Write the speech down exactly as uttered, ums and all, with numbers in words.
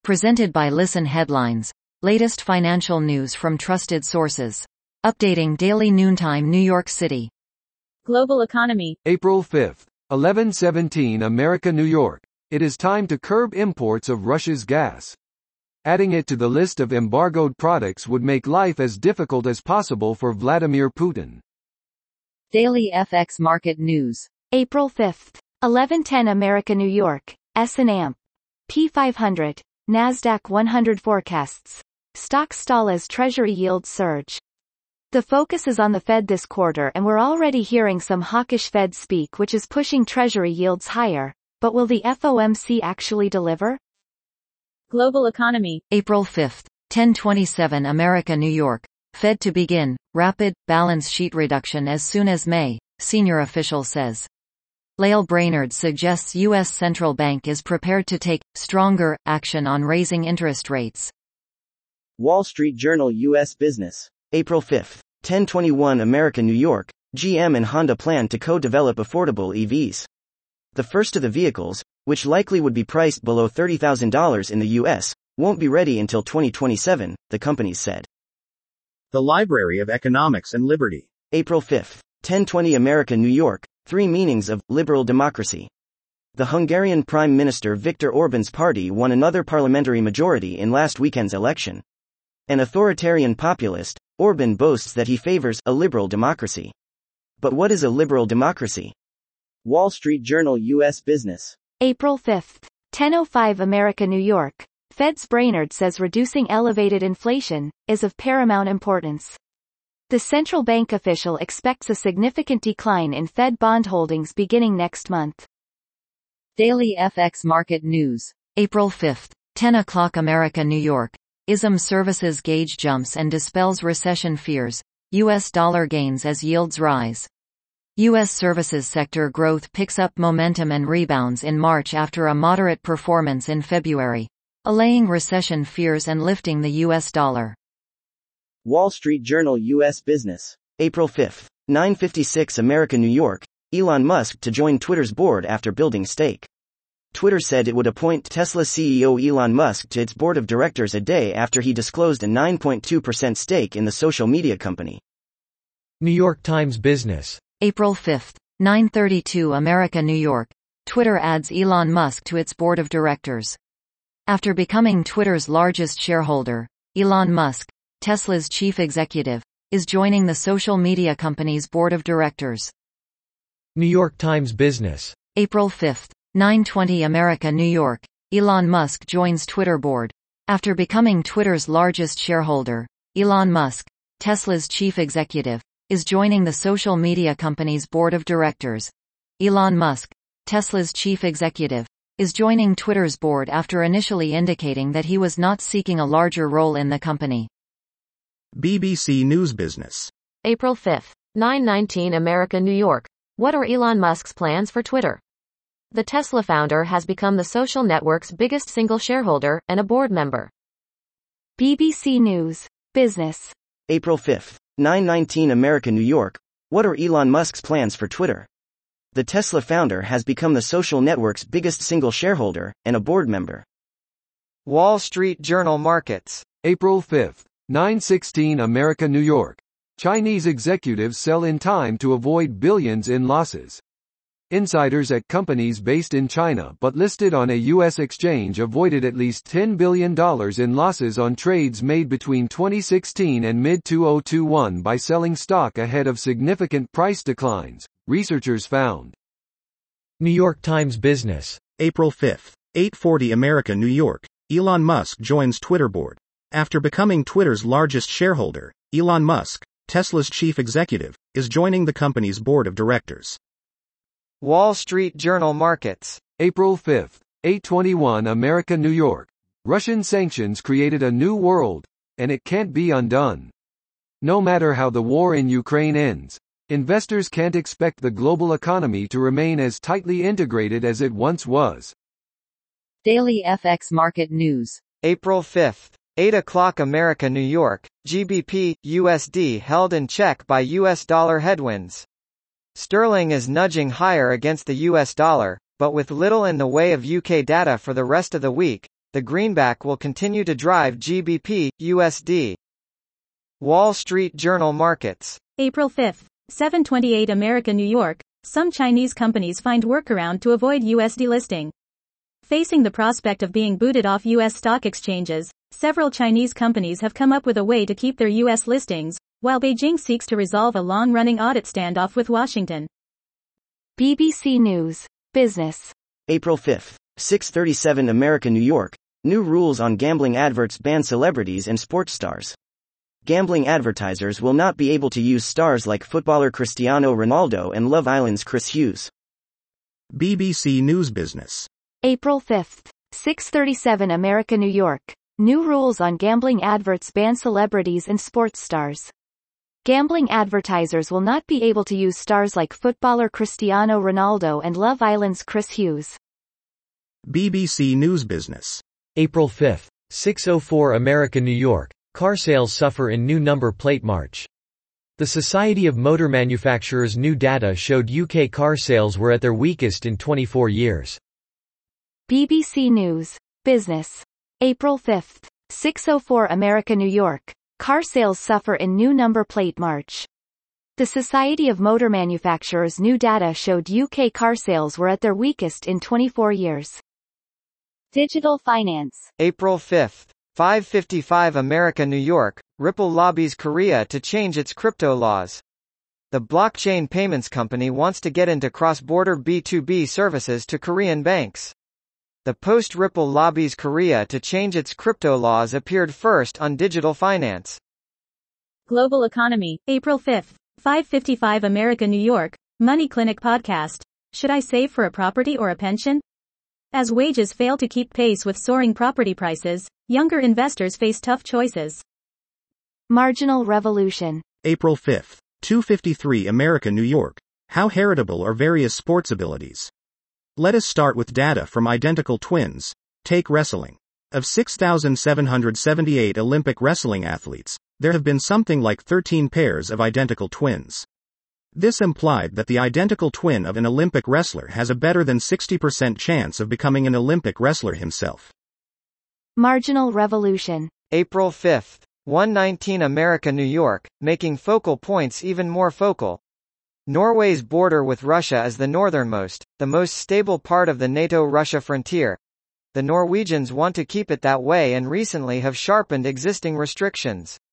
Presented by Listen Headlines. Latest financial news from trusted sources. Updating daily noontime New York City. Global economy. April fifth, eleven seventeen America, New York. It is time to curb imports of Russia's gas. Adding it to the list of embargoed products would make life as difficult as possible for Vladimir Putin. Daily F X Market News. April fifth, eleven ten America, New York. S and A M P five hundred. NASDAQ one hundred forecasts. Stocks stall as Treasury yields surge. The focus is on the Fed this quarter, and we're already hearing some hawkish Fed speak, which is pushing Treasury yields higher. But will the F O M C actually deliver? Global economy. April fifth, ten twenty-seven America, New York. Fed to begin rapid balance sheet reduction as soon as May, senior official says. Lael Brainerd suggests U S central bank is prepared to take stronger action on raising interest rates. Wall Street Journal U S Business. April fifth, ten twenty-one America, New York. G M and Honda plan to co-develop affordable E Vs. The first of the vehicles, which likely would be priced below thirty thousand dollars in the U S, won't be ready until twenty twenty-seven, the companies said. The Library of Economics and Liberty. April fifth, ten twenty America, New York. Three meanings of liberal democracy. The Hungarian Prime Minister Viktor Orban's party won another parliamentary majority in last weekend's election. An authoritarian populist, Orban boasts that he favors a liberal democracy. But what is a liberal democracy? Wall Street Journal U S Business. April fifth, ten oh five America, New York. Fed's Brainerd says reducing elevated inflation is of paramount importance. The central bank official expects a significant decline in Fed bond holdings beginning next month. Daily F X Market News. April fifth, ten o'clock America, New York. I S M Services gauge jumps and dispels recession fears. U S dollar gains as yields rise. U S services sector growth picks up momentum and rebounds in March after a moderate performance in February, allaying recession fears and lifting the U S dollar. Wall Street Journal U S Business. April fifth, nine fifty-six America, New York. Elon Musk to join Twitter's board after building stake. Twitter said it would appoint Tesla C E O Elon Musk to its board of directors a day after he disclosed a nine point two percent stake in the social media company. New York Times Business. April fifth, nine thirty-two America, New York. Twitter adds Elon Musk to its board of directors. After becoming Twitter's largest shareholder, Elon Musk, Tesla's chief executive, is joining the social media company's board of directors. New York Times Business. April fifth, nine twenty America, New York. Elon Musk joins Twitter board. After becoming Twitter's largest shareholder, Elon Musk, Tesla's chief executive, is joining the social media company's board of directors. Elon Musk, Tesla's chief executive, is joining Twitter's board after initially indicating that he was not seeking a larger role in the company. B B C News Business. April fifth, nine nineteen America, New York. What are Elon Musk's plans for Twitter? The Tesla founder has become the social network's biggest single shareholder and a board member. B B C News Business. April fifth, nine nineteen America, New York. What are Elon Musk's plans for Twitter? The Tesla founder has become the social network's biggest single shareholder and a board member. Wall Street Journal Markets. April fifth, nine sixteen America, New York. Chinese executives sell in time to avoid billions in losses. Insiders at companies based in China but listed on a U S exchange avoided at least ten billion dollars in losses on trades made between twenty sixteen and mid twenty twenty-one by selling stock ahead of significant price declines, researchers found. New York Times Business. April fifth, eight forty America, New York. Elon Musk joins Twitter board. After becoming Twitter's largest shareholder, Elon Musk, Tesla's chief executive, is joining the company's board of directors. Wall Street Journal Markets. April fifth, eight twenty-one America, New York. Russian sanctions created a new world, and it can't be undone. No matter how the war in Ukraine ends, investors can't expect the global economy to remain as tightly integrated as it once was. Daily F X Market News. April fifth, eight o'clock America, New York. G B P, U S D held in check by U S dollar headwinds. Sterling is nudging higher against the U S dollar, but with little in the way of U K data for the rest of the week, the greenback will continue to drive G B P, U S D. Wall Street Journal Markets. April fifth, seven twenty-eight America New York, some Chinese companies find workaround to avoid U S D listing. Facing the prospect of being booted off U S stock exchanges, several Chinese companies have come up with a way to keep their U S listings, while Beijing seeks to resolve a long-running audit standoff with Washington. B B C News. Business. April fifth, six thirty-seven America New York, new rules on gambling adverts ban celebrities and sports stars. Gambling advertisers will not be able to use stars like footballer Cristiano Ronaldo and Love Island's Chris Hughes. B B C News Business. April fifth, six thirty-seven America New York, new rules on gambling adverts ban celebrities and sports stars. Gambling advertisers will not be able to use stars like footballer Cristiano Ronaldo and Love Island's Chris Hughes. B B C News Business. April fifth, six oh four America New York, car sales suffer in new number plate march. The Society of Motor Manufacturers' new data showed U K car sales were at their weakest in twenty-four years. B B C News. Business. April fifth, six oh four America New York, car sales suffer in new number plate march. The Society of Motor Manufacturers' new data showed U K car sales were at their weakest in twenty-four years. Digital finance. April fifth, five fifty-five America New York, Ripple lobbies Korea to change its crypto laws. The blockchain payments company wants to get into cross-border B two B services to Korean banks. The post Ripple lobbies Korea to change its crypto laws appeared first on Digital Finance. Global economy. April fifth, five fifty-five America New York, Money Clinic podcast. Should I save for a property or a pension? As wages fail to keep pace with soaring property prices, younger investors face tough choices. Marginal Revolution. April fifth, two fifty-three America New York, how heritable are various sports abilities? Let us start with data from identical twins. Take wrestling. Of six thousand seven hundred seventy-eight Olympic wrestling athletes, there have been something like thirteen pairs of identical twins. This implied that the identical twin of an Olympic wrestler has a better than sixty percent chance of becoming an Olympic wrestler himself. Marginal Revolution. April fifth, one nineteen America New York, making focal points even more focal. Norway's border with Russia is the northernmost, the most stable part of the NATO-Russia frontier. The Norwegians want to keep it that way and recently have sharpened existing restrictions.